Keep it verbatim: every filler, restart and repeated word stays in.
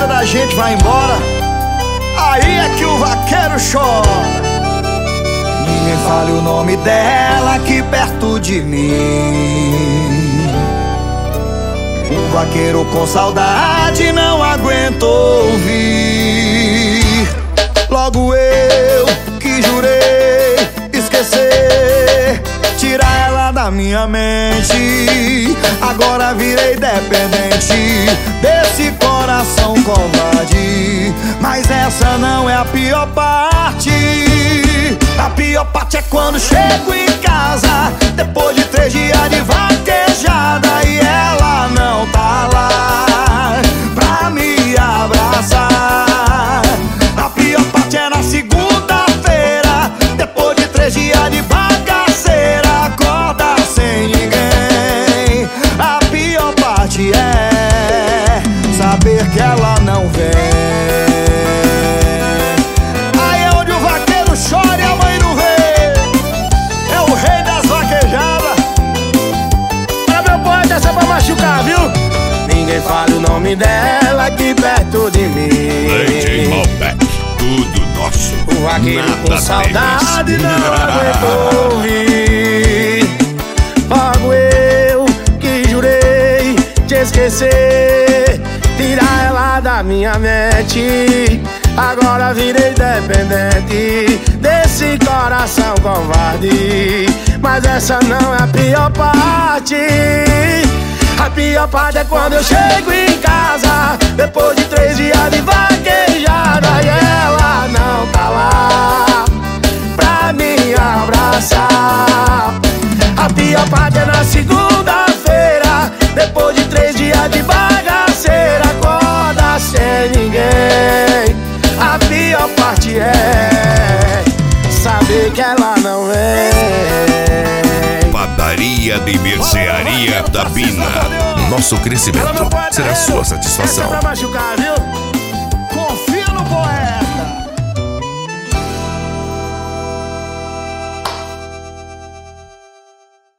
vida da gente vai embora, aí é que o vaqueiro chora. Ninguém fale o nome dela aqui perto de mim. Um vaqueiro com saudade não aguento ouvir. Logo eu que jurei esquecer, tirar ela da minha mente, agora virei dependente desse coração covarde. Mas essa não é a pior parte. A pior parte é quando chego em casa, depois de três dias de vaquejada, e ela não tá lá pra me abraçar. A pior parte é na segunda-feira, depois de três dias de bagaceira, acorda sem ninguém. A pior parte é saber que ela não vem. Aí é onde o vaqueiro chora e a mãe não vê. É o rei das vaquejadas. Pra meu poeta, essa é pra machucar, viu? Ninguém fala o nome dela aqui perto de mim. D J Malbec, tudo nosso. O vaqueiro Nada com saudade deles. não aguentou ouvir. Logo eu que jurei te esquecer, tirar ela da minha mente, agora virei dependente desse coração covarde. Mas essa não é a pior parte. A pior parte é quando eu chego em casa, depois de três dias de vaquejada, e ela não tá lá pra me abraçar. A pior parte é na segunda-feira, depois de três dias de bagaceira, acorda sem ninguém. A pior parte é saber que ela não vem. Padaria de Mercearia da Pina. Nosso crescimento será sua satisfação. Essa é pra machucar, viu?